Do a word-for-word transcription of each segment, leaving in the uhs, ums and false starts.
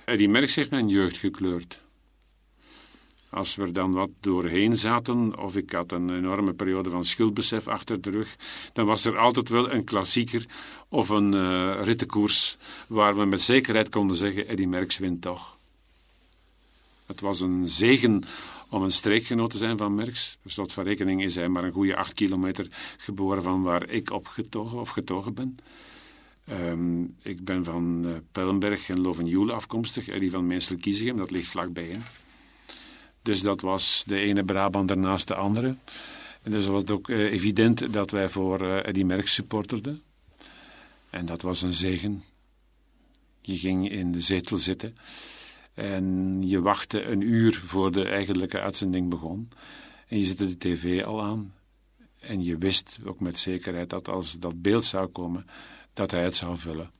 Eddy Merckx heeft mijn jeugd gekleurd. Als we er dan wat doorheen zaten, of ik had een enorme periode van schuldbesef achter de rug, dan was er altijd wel een klassieker of een uh, rittenkoers waar we met zekerheid konden zeggen, Eddy Merckx wint toch. Het was een zegen om een streekgenoot te zijn van Merckx. Per slot van rekening is hij maar een goede acht kilometer geboren van waar ik opgetogen of getogen ben. Um, ik ben van uh, Pellenberg en Lovenjoul afkomstig, Eddy van Meensel-Kiezegem, dat ligt vlakbij. Hè. Dus dat was de ene Brabander naast de andere. En dus was het ook uh, evident dat wij voor uh, Eddy Merckx supporterden. En dat was een zegen. Je ging in de zetel zitten en je wachtte een uur voor de eigenlijke uitzending begon. En je zette de tv al aan. En je wist ook met zekerheid dat als dat beeld zou komen, dat hij het zou vullen.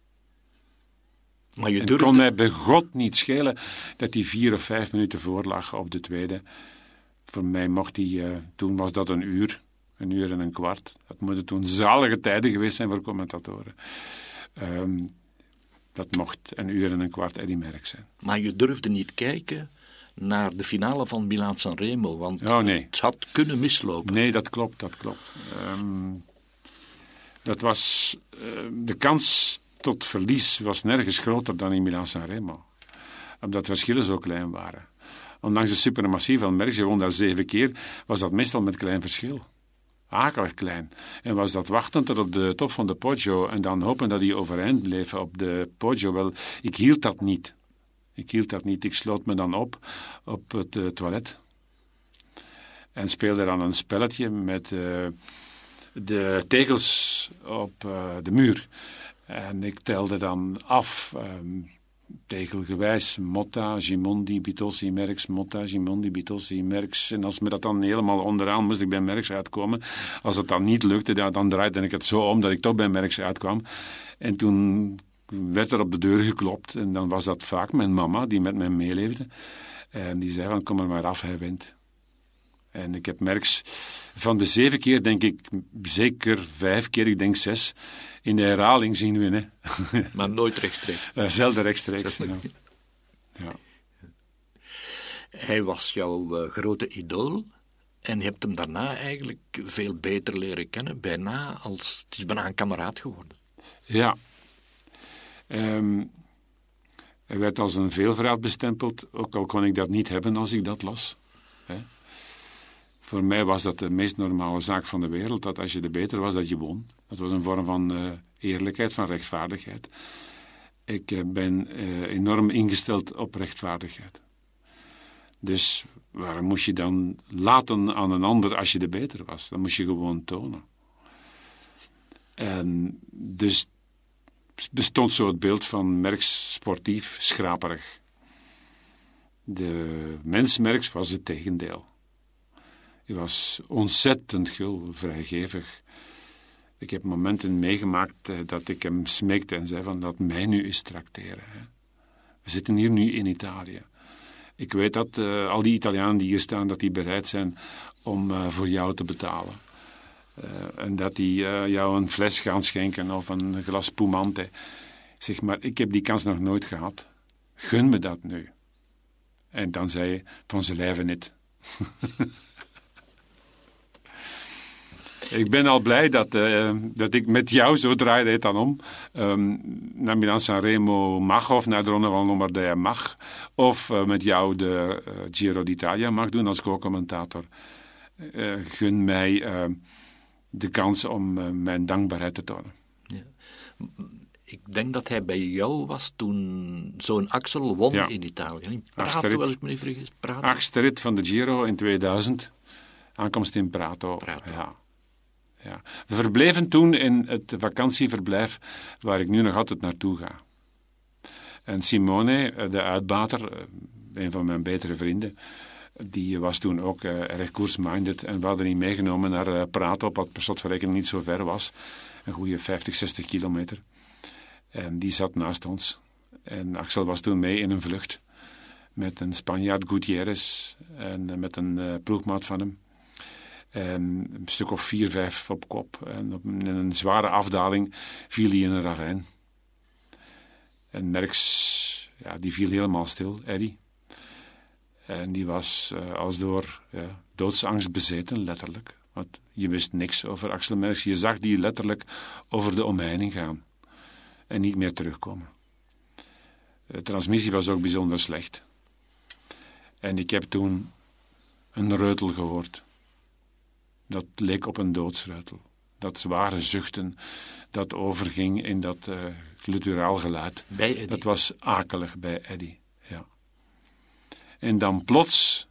Maar je en durfde... kon mij bij God niet schelen dat hij vier of vijf minuten voorlag op de tweede. Voor mij mocht hij, uh, toen was dat een uur, een uur en een kwart. Dat moeten toen zalige tijden geweest zijn voor commentatoren. Um, dat mocht een uur en een kwart Eddy Merckx zijn. Maar je durfde niet kijken naar de finale van Milaan-San Remo, want oh, nee. het had kunnen mislopen. Nee, dat klopt, dat klopt. Um, dat was, uh, de kans tot verlies was nergens groter dan in Milaan-San Remo. Omdat de verschillen zo klein waren. Ondanks de suprematie van Merckx, je won daar zeven keer, was dat meestal met klein verschil. Akelig klein. En was dat wachten tot op de top van de Poggio en dan hopen dat hij overeind bleef op de Poggio. Wel, ik hield dat niet. Ik hield dat niet. Ik sloot me dan op op het uh, toilet. En speelde dan een spelletje met uh, de tegels op uh, de muur. En ik telde dan af, um, tegelgewijs, Motta, Gimondi, Bitossi, Merckx, Motta, Gimondi, Bitossi, Merckx. En als me dat dan helemaal onderaan moest ik bij Merckx uitkomen. Als het dan niet lukte, dan, dan draaide ik het zo om dat ik toch bij Merckx uitkwam. En toen werd er op de deur geklopt. En dan was dat vaak mijn mama, die met mij meeleefde. En die zei van, kom er maar af, hij wint. En ik heb Merckx van de zeven keer, denk ik, zeker vijf keer, ik denk zes, in de herhaling zien winnen. Maar nooit rechtstreeks. Uh, zelden rechtstreeks. Ja. Ja. Hij was jouw uh, grote idool en je hebt hem daarna eigenlijk veel beter leren kennen. Bijna als, het is bijna een kameraad geworden. Ja. Um, hij werd als een veelvraat bestempeld, ook al kon ik dat niet hebben als ik dat las. Hè. Voor mij was dat de meest normale zaak van de wereld, dat als je de beter was, dat je won. Dat was een vorm van uh, eerlijkheid, van rechtvaardigheid. Ik uh, ben uh, enorm ingesteld op rechtvaardigheid. Dus waarom moest je dan laten aan een ander als je de beter was? Dat moest je gewoon tonen. En dus bestond zo het beeld van Merckx sportief, schraperig. De mens Merckx was het tegendeel. Hij was ontzettend gul, vrijgevig. Ik heb momenten meegemaakt eh, dat ik hem smeekte en zei van, laat mij nu eens trakteren. Hè. We zitten hier nu in Italië. Ik weet dat uh, al die Italianen die hier staan, dat die bereid zijn om uh, voor jou te betalen. Uh, en dat die uh, jou een fles gaan schenken of een glas spumante. Zeg maar, ik heb die kans nog nooit gehad. Gun me dat nu. En dan zei je, van zijn lijve niet. Ik ben al blij dat, uh, dat ik met jou, zo draaide het dan om, um, naar Milaan-San Remo mag, of naar de Ronde van Lombardije mag, of uh, met jou de uh, Giro d'Italia mag doen als co-commentator. Uh, gun mij uh, de kans om uh, mijn dankbaarheid te tonen. Ja. Ik denk dat hij bij jou was toen zo'n Axel won ja. in Italië. In Prato, als ik me niet vergis. Prato. Achtste rit van de Giro in tweeduizend. Aankomst in Prato. Prato. Ja. Ja. We verbleven toen in het vakantieverblijf waar ik nu nog altijd naartoe ga. En Simone, de uitbater, een van mijn betere vrienden, die was toen ook uh, erg koersminded en we hadden die meegenomen naar uh, Prato, wat per slotverrekening niet zo ver was. Een goede vijftig, zestig kilometer. En die zat naast ons. En Axel was toen mee in een vlucht met een Spanjaard, Gutierrez, en uh, met een uh, ploegmaat van hem. En een stuk of vier, vijf op kop. En op een, in een zware afdaling viel hij in een ravijn. En Merckx ja, die viel helemaal stil, Eddy. En die was uh, als door ja, doodsangst bezeten, letterlijk. Want je wist niks over Axel Merckx. Je zag die letterlijk over de omheining gaan. En niet meer terugkomen. De transmissie was ook bijzonder slecht. En ik heb toen een reutel gehoord. Dat leek op een doodsreutel. Dat zware zuchten, dat overging in dat uh, glutturaal geluid. Bij Eddy? Dat was akelig bij Eddy, ja. En dan plots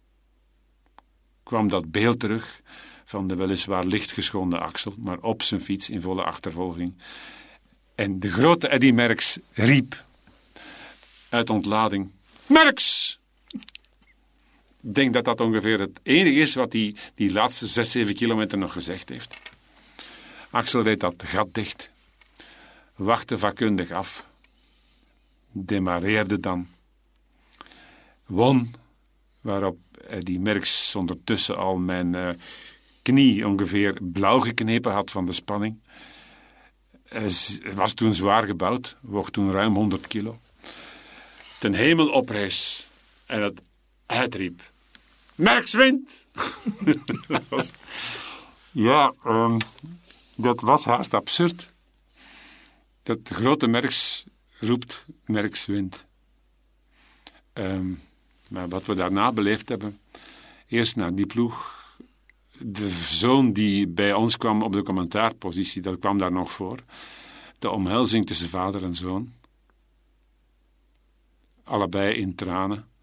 kwam dat beeld terug van de weliswaar licht geschonden Axel, maar op zijn fiets in volle achtervolging. En de grote Eddy Merckx riep uit ontlading: Merckx! Ik denk dat dat ongeveer het enige is wat hij die laatste zes, zeven kilometer nog gezegd heeft. Axel reed dat gat dicht, wachtte vakkundig af, demareerde dan, won, waarop Eddy Merckx ondertussen al mijn uh, knie ongeveer blauw geknepen had van de spanning. Hij was toen zwaar gebouwd, woog toen ruim honderd kilo. Ten hemel oprees en het uitriep: Merckx wint! dat was, ja, um, dat was haast absurd. Dat de grote Merckx roept: Merckx wint. Um, maar wat we daarna beleefd hebben, eerst naar die ploeg, de zoon die bij ons kwam op de commentaarpositie, dat kwam daar nog voor. De omhelzing tussen vader en zoon. Allebei in tranen.